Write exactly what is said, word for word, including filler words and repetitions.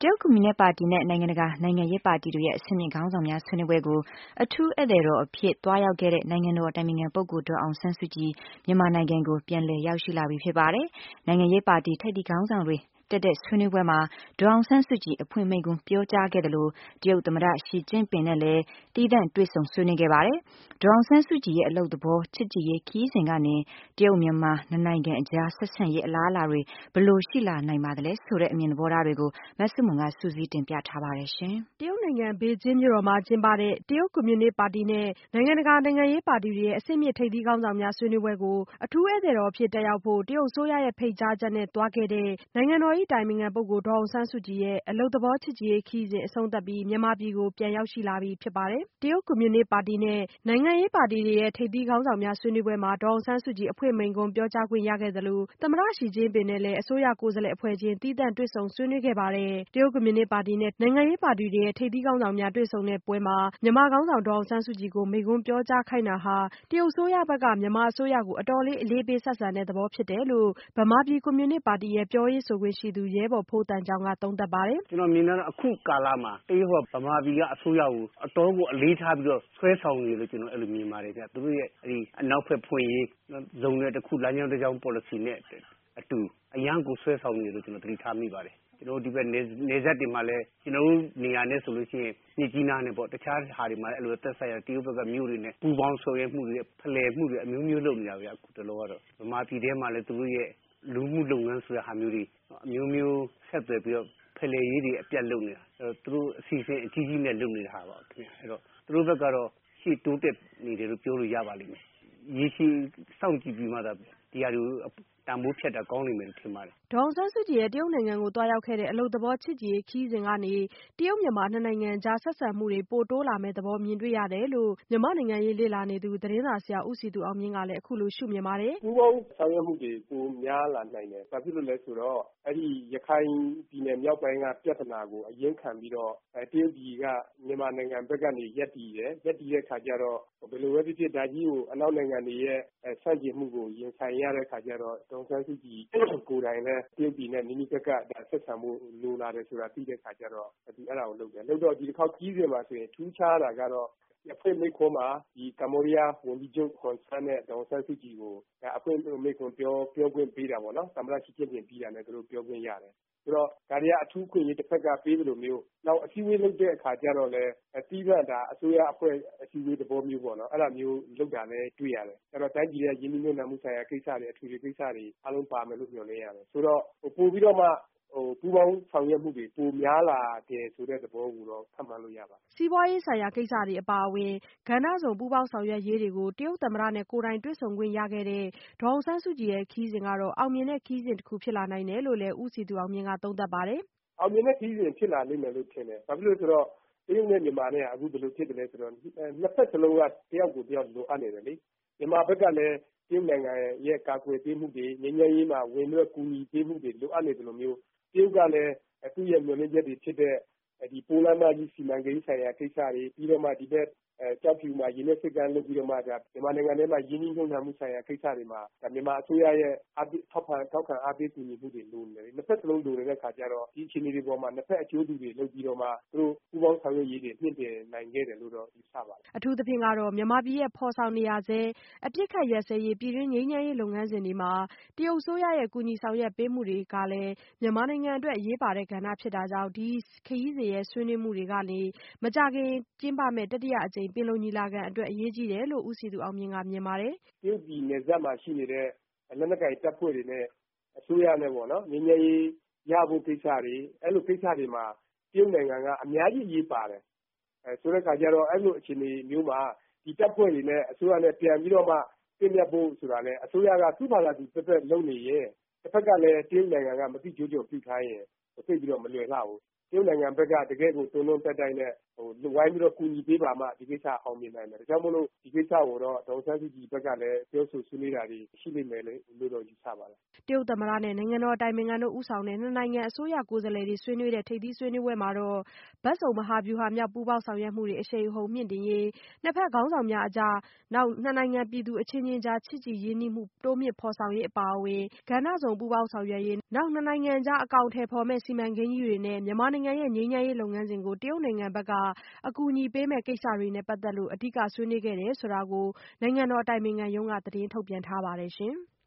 တရုတ်ကွန်မြူနစ်ပါတီနဲ့နိုင်ငံတကာနိုင်ငံရေးပါတီတွေရဲ့အဆင့်မြင့်ခေါင်းဆောင်များဆွေးနွေးပွဲကိုအထူးဧည့်သည်တော်အဖြစ်သွားရောက်ခဲ့တဲ့နိုင်ငံတော်အတိုင်ပင်ခံပုဂ္ဂိုလ်ဒေါ်အောင်ဆန်းစုကြည်မြန်မာနိုင်ငံကိုပြန်လည်ရောက်ရှိလာပြီဖြစ်ပါတယ်။နိုင်ငံရေးပါတီထိပ်သီးခေါင်းဆောင်တွေတက်တဲ့ဆွေးနွေးပွဲမှာဒေါ်အောင်ဆန်းစုကြည်အဖွင့်မိန့်ခွန်းပြောကြားခဲ့သလိုတရုတ်သမ္မတရှီကျင့်ပင်နဲ့လည်းသီးသန့်တွေ့ဆုံဆွေးနွေးခဲ့ပါတယ်။ဒေါ်အောင်ဆန်းစုကြည်ရဲ့အလုပ်သဘောချစ်ကြည်ရေးခရီးစဉ်ကနေတရုတ်မြန်မာနှစ်နိုင်ငံအကြားဆက်ဆံရေးအလားအလာတွေဘယ်လိုရှိလာနိုင်ပါသလဲဆိုတဲ့အမြင်သဘောထားတွေကိုမဆုမွန်ကစုစည်းတင်ပြထားပါတယ်။တရုတ်နိုင်ငံဘေကျင်းမြို့တော်မှာကျင်းပတဲ့တရုတ်ကွန်မြူနစ်ပါတီနဲ့နိုင်ငံတကာနိုင်ငံရေးပါတီတွေရဲ့အဆင့်မြင့်ထိပ်သီးခေါင်းဆောင်များဆွေးနွေးပွဲကိုအထူးဧည့်သည်တော်အဖြစ်တက်ရောက်ဖို့တရုတ်အစိုးရရဲ့ဖိတ်ကြားချက်နဲ့သွားခဲ့တဲ့နိုင်ငံတော်၏အတိုင်ပင်ခံပုဂ္ဂိုလ်ဒေါ်အောင်ဆန်းစုကြည်ရဲ့အလုပ်သဘောချစ်ကြည်ရေးခရီးစဉ်အဆုံးသတ်ပြီးမြန်မာပြည်ကိုပြန်ရောက်ရှိလာပြီဖြစ်ပါတယ်။ တရုတ်ကွန်မြူနစ်ပါတီနဲ့နိုင်ငံရေးပါတီတွေရဲ့ထိပ်သီးခေါင်းဆောင်များဆွေးနွေးပွဲမှာဒေါ်အောင်ဆန်းစုကြည်အဖွင့်မိန့်ခွန်းပြောကြားခွင့်ရခဲ့သလိုသမ္မတရှီကျင့်ပင်နဲ့လည်းအစိုးရကိုယ်စားလှယ်အဖွဲ့ချင်းသီးသန့်တွေ့ဆုံဆွေးနွေးခဲ့ပါတယ်။ တရုတ်ကွန်မြူနစ်ပါတီနဲ့နိုင်ငံရေးပါတီတွေရဲ့ထိပ်သီးခေါင်းဆောင်များတွေ့ဆုံတဲ့ပွဲမှာမြန်မာခေါင်းဆောင်ဒေါ်အောင်ဆန်းစုကြည်ကိုမိန့်ခွန်းပြောကြားခိုင်းတာဟာတရုတ်အစိုးရဘက်ကမြန်မာအစိုးရကိုအတော်လေးအလေးပေးဆက်ဆံတဲ့သဘောဖြစ်တယ်လို့ဗမာပြည်ကွန်မြူနစ်ပါတီရဲ့ပြောရေးဆိုခွင့်ရှိသူရဲဘော်ဖိုးသံချောင်းကသုံးသပ်ပါတယ်။ကျွန်တော်မြင်တာတော့အခုကာလမှာတရုတ်ကဗမာပြည်ကအစိုးရကိုအတော်ကိုအလေးထားပြီးတော့ဆွဲဆောင်နေလို့ကျွန်တော်အဲ့လိုမြင်ပါတယ်ဗျ။သူတို့ရဲ့အဲ့ဒီအနောက်ဘက်ဖွင့်ရေးဇုံနဲ့တစ်ခုလမ်းကြောင်းတစ်ကြောင်း policy နဲ့အတူအရန်ကိုဆွဲဆောင်နေလို့ကျွန်တော်သတိထားမိပါတယ်။ကျွန်တော်ဒီဘက်နေဆက်တွေမှာလည်းကျွန်တော်နေရာနဲ့ဆိုလို့ရှိရင်မြေကြီးနားနဲ့ပေါ့တခြားဟာတွေမှာလည်းအဲ့လိုသက်ဆိုင်ရာတရုတ်ဘက်ကမြို့တွေနဲ့ပူပေါင်းဆောင်ရွက်မှုတွေဖလှယ်မှုတွေအမျိုးမျိုးလုပ်နေတာဗျအခုတလောကတော့ဗမာပြည်ထဲမှာလည်းသူတို့ရဲ့လူမှုလုပ်ငန်းဆိုတဲ့ဟာမျိုးတွေအမျိုးမျိုးဆက်သွယ်ပြီးတော့ဖလှယ်ရေးတွေအပြတ်လုပ်နေတာအဲ့တော့သူတို့အစီအစဉ်အကြီးကြီးနဲ့လုပ်နေတာပါခင်ဗျအဲ့တော့သူတို့ဘက်ကတော့ရှေ့တိုးတက်နေတယ်လို့ပြောလို့ရပါလိမ့်မယ်ရေရှည်စောင့်ကြည့်ပြီးမှသာဒီဟာတွေကိုတန်ဖိုးဖြတ်တာကောင်းလိမ့်မယ်လို့ထင်ပါတယ်ဒေါ်အောင်ဆန်းစုကြည်ရဲ့တရုတ်နိုင်ငံကိုသွားရောက်ခဲ့တဲ့အလုပ်သဘောချစ်ကြည်ရေးခရီးစဉ်ကနေတရုတ်မြန်မာနှစ်နိုင်ငံကြားဆက်ဆံမှုတွေပိုတိုးလာမယ့်သဘောမြင်တွေ့ရတယ်လို့မြန်မာနိုင်ငံရေးလေ့လာနေသူသတင်းစာဆရာဦးစည်သူအောင်မြင့်ကလည်းအခုလိုရှုမြင်ပါတယ်ပူးပေါင်းဆောင်ရွက်မှုတွေပိုများလာနိုင်တယ်ဘာဖြစ်လို့လဲဆိုတော့အဲ့ဒီရခိုင်ပြည်နယ်မြောက်ပိုင်းကပြဿနာကိုအရင်ခံပြီးတော့တရုတ်ပြည်ကမြန်မာနိုင်ငံဘက်ကနေရပ်တည်တယ်ရပ်တည်တဲ့ခါကျတော့ဘယ်လိုပဲဖြစ်ဖြစ်ဒါကြီးကိုအနောက်နိုင်ငံတွေရဲ့ဆန့်ကျင်မှုကိုရင်ဆိုင်ရတဲ့ခါကျတော့ဒေါ်အောင်ဆန်းစုကြည်ကိုယ်တိုင်လည်းတရုတ်ပြည်နဲ့နိမိတ်ဘက်ကဆက်ဆံမှုလိုလာတယ်ဆိုတာသိတဲ့ခါကျတော့ဒီအဲ့ဒါကိုလုပ်တယ်လုပ်တော့ဒီတစ်ခေါက်ကြီးစင်မှာဆိုရင်ထူးခြားတာကတော့အဖွင့်မိန့်ခွန်းမှာဒီကမ္ဘောဒီးယားဝန်ကြီးချုပ်ခွန်ဆန်းနဲ့ဒေါ်အောင်ဆန်းစုကြည်ကိုအဖွင့်မိန့်ခွန်းပြောပြောခွင့်ပေးတာပေါ့နော်သမ္မတရှီကျင့်ပင်ပြီးတာနဲ့သူတို့ပြောခွင့်ရတယ်ဆိုတော့ဒါတွေကအထူးခွင့်ရေးတစ်ဖက်ကပေးတယ်လို့မျိုးနောက်အစည်းအဝေးလုပ်တဲ့အခါကျတော့လည်းတီးသန့်တာအစိုးရအဖွဲ့အစည်းအဝေးသဘောမျိုးပေါ့နော်အဲ့လိုမျိုးလုပ်တာလည်းတွေ့ရတယ်အဲ့တော့တိုင်းပြည်ရဲ့ရင်းနှီးမြှုပ်နှံမှုဆိုင်ရာကိစ္စတွေအထူးကိစ္စတွေအားလုံးပါမယ်လို့မျှော်လင့်ရတယ်ဆိုတော့ပို့ပြီးတော့မှဟိုပူးပေါင်းဆောင်ရွက်မှုတွေပိုများလာတယ်ဆိုတဲ့သဘောကိုတော့ခန့်မှန်းလို့ရပါတယ်စီးပွားရေးဆိုင်ရာကိစ္စတွေအပါအဝင်ကဏ္ဍစုံပူးပေါင်းဆောင်ရွက်ရေးတွေကိုတရုတ်သမ္မတနဲ့ကိုယ်တိုင်တွေ့ဆုံခွင့်ရခဲ့တဲ့ဒေါ်အောင်ဆန်းစုကြည်ရဲ့ခရီးစဉ်ကတော့အောင်မြင်တဲ့ခရီးစဉ်တစ်ခုဖြစ်လာနိုင်တယ်လို့လည်းဦးစည်သူအောင်မြင့်ကသုံးသပ်ပါတယ်အောင်မြင်တဲ့ခရီးစဉ်ဖြစ်လာလိမ့်မယ်လို့ထင်တယ်ဘာဖြစ်လို့ဆိုတော့တရုတ်နဲ့မြန်မာနဲ့အခုဘယ်လိုဖြစ်တယ်လဲဆိုတော့နှစ်ဖက်စလုံးကတယောက်ကိုတယောက်လိုအပ်နေတယ်လေမြန်မာဘက်ကလည်းတရုတ်နိုင်ငံရဲ့ကာကွယ်ပေးမှုတွေငြိမ်းချမ်းရေးမှာဝင်ပြီးတော့ကူညီပေးမှုတွေလိုအပ်နေတယ်လို့မျိုးတရုတ်ကလည်းသူ့ရဲ့မျှော်လင့်ချက်တွေဖြစ်တဲ့ဒီပိုးလမ်းမကြီးစီမံကိန်းဆိုင်ရာကိစ္စတွေပြီးတော့မှဒီဘက်အဲကြောက်ဖြူမှာရင်းနှီးစစ်ကမ်းလုပ်ပြီးတော့မှဒါမြန်မာနိုင်ငံထဲမှာရင်းနှီးမြှုပ်နှံမှုဆိုင်ရာကိစ္စတွေမှာဒါမြန်မာအစိုးရရဲ့အပိထောက်ခံထောက်ခံအားပေးကူညီမှုတွေလိုနေတယ်နှစ်ဖက်စလုံးလိုနေတဲ့ခါကျတော့ဒီအခြေအနေတွေပေါ်မှာနှစ်ဖက်အကျိုးတူတွေလုပ်ပြီးတော့မှသူတို့ပူးပေါင်းဆောင်ရွက်ရေးတွေမြင့်တင်နိုင်ခဲ့တယ်လို့တော့ယူဆပါတယ်အထူးသဖြင့်ကတော့မြန်မာပြည်ရဲ့ဖော်ဆောင်နေရဆဲအပြစ်ခတ်ရစဲရေးပြည်တွင်းငြိမ်းချမ်းရေးလုပ်ငန်းစဉ်တွေမှာတရုတ်အစိုးရရဲ့ကူညီဆောင်ရွက်ပေးမှုတွေကလည်းမြန်မာနိုင်ငံအတွက်အရေးပါတဲ့ကဏ္ဍဖြစ်တာကြောင့်ဒီခရီးစဉ်ရဲ့ဆွေးနွေးမှုတွေကနေမကြခင်ကျင်းပမဲ့တတိယအကြိမ်ပင်လုံညီလာခံအတွက်အရေးကြီးတယ်လို့ဦးစည်သူအောင်မြင့်ကမြင်ပါတယ်တရုတ်ပြည်နယ်စပ်မှာရှိနေတဲ့လက်နက်ကိုင်တပ်ဖွဲ့တွေနဲ့အစိုးရနဲ့ပေါ့နော်ငြိမ်းချမ်းရေးရဖို့ကိစ္စတွေအဲ့လိုကိစ္စတွေမှာတရုတ်နိုင်ငံကအများကြီးရေးပါတယ်အဲဆိုတဲ့ခါကျတော့အဲ့လိုအခြေအနေမျိုးမှာဒီတပ်ဖွဲ့တွေနဲ့အစိုးရနဲ့ပြန်ပြီးတော့မှပြင်ပြဖို့ဆိုတာလဲအစိုးရကသူ့ဘာသာသူတက်တက်လုပ်နေရဲ့တစ်ဖက်ကလည်းတရုတ်နိုင်ငံကမသိကြိုးကြော်ပြုထားရင်သိပြီးတော့မလွယ်လှဘူးတရုတ်နိုင်ငံဘက်ကတကယ်ကိုတုံ့တုံတက်တိုင်းနဲ့ဟိုလူဝိုင်းပြီးတော့ကူညီပေးပါမှဒီကိစ္စအောင်မြင်နိုင်တယ်ဒါကြောင့်မို့လို့ဒီကိစ္စကိုတော့ဒေါက်ဆန်းစုကြည်ဘက်ကလည်းပြောဆိုဆွေးနွေးတာတွေရှိနေမယ်လို့တော့ယူဆပါတယ်တရုတ်သမ္မတနဲ့နိုင်ငံတော်အတိုင်ပင်ခံတို့ဦးဆောင်တဲ့နှစ်နိုင်ငံအစိုးရကိုယ်စားလှယ်တွေဆွေးနွေးတဲ့ထိပ်သီးဆွေးနွေးပွဲမှာတော့ဘက်စုံမဟာဗျူဟာမြောက်ပူးပေါင်းဆောင်ရွက်မှုတွေအရှိန်အဟုန်မြင့်တင်ရေးနှစ်ဖက်ခေါင်းဆောင်များအကြားနောက်နှစ်နိုင်ငံပြည်သူအချင်းချင်းကြားချစ်ကြည်ရင်းနှီးမှုတိုးမြင့်ဖော်ဆောင်ရေးအပါအဝင်ကဏ္ဍစုံပူးပေါင်းဆောင်ရွက်ရေးနောက်နှစ်နိုင်ငံကြားအကောင့်ထဲပေါ်မဲ့စီမံကိန်းကြီးတွေနဲ့မြန်မာနိုင်ငံနိုင်ငံရဲ့ငြိမ်းချမ်းရေးလုပ်ငန်းစဉ်ကိုတရုတ်နိုင်ငံဘက်ကအကူအညီပေးမဲ့ကိစ္စတွေနဲ့ပတ်သက်လို့အဓိကဆွေးနွေးခဲ့တယ်ဆိုတာကိုနိုင်ငံတော်အတိုင်ပင်ခံရုံးကသတင်းထုတ်ပြန်ထားပါတယ်ရှင်။